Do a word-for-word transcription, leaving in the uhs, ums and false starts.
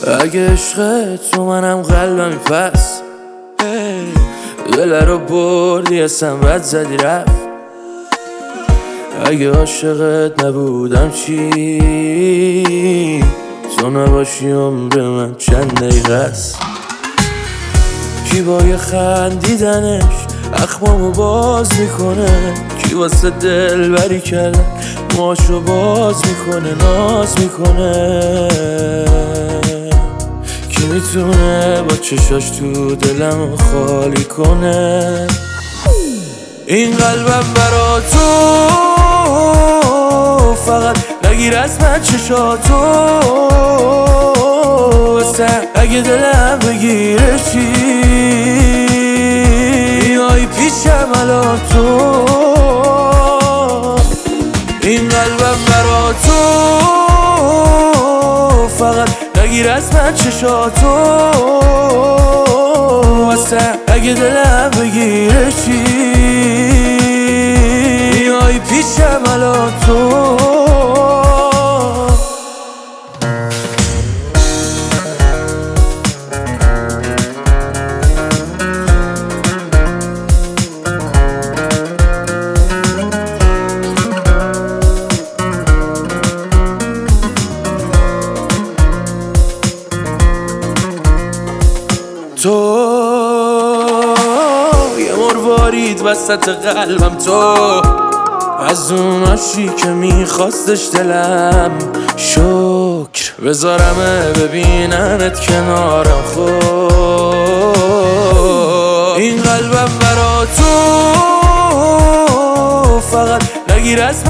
اگه عشق تو منم قلبمی پس دل رو بردی اصلا بد زدی رفت. اگه عاشقت نبودم چی؟ تو نباشی عمر من چند دقیقه است. کی با یه خندیدنش اخمامو باز میکنه، کی واسه دل بری کردن موهاشو باز میکنه ناز میکنه. کی میتونه با چشاش تو دلمو خالی کنه؟ این قلبم برا تو فقط نگیر از من چشاتو واسه اگه دلم بگیره چی؟ بیای پیشم الان تو. این قلبم برا تو فقط نگیر از من چشاتو واسه اگه دلم بگیره چی؟ بیای پیشم الان تو. تو یه مروارید وسط قلبم، تو از اون عاشی که میخواستش دلم. شکر بذارمه ببیننت کنارم خود. این قلبم برا تو فقط نگیر از